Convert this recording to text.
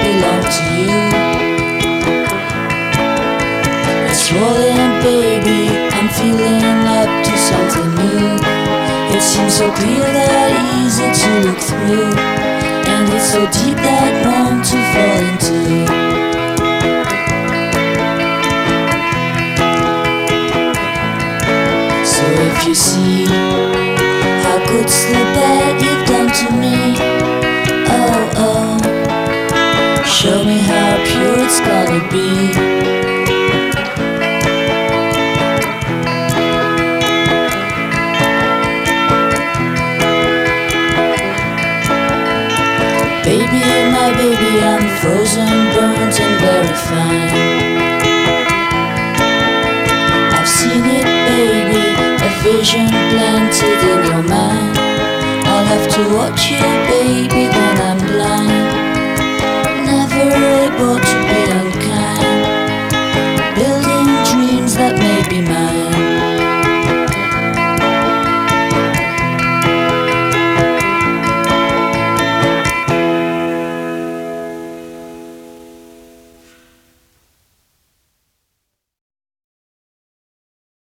belong to you. It's rolling, baby, I'm feeling up to something new. It seems so clear that easy to look through, and it's so deep that wrong to fall into. So if you see how good's the bad you've done to me, oh, oh, show me how pure it's gonna be. Baby, my baby, I'm frozen, burnt and very fine. I've seen it, baby, a vision planted in your mind. I'll have to watch you, baby, when I'm blind. Never able